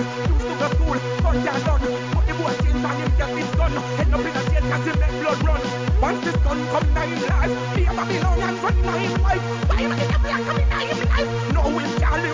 Used to go school, but can't done. Put the boy things on him, get it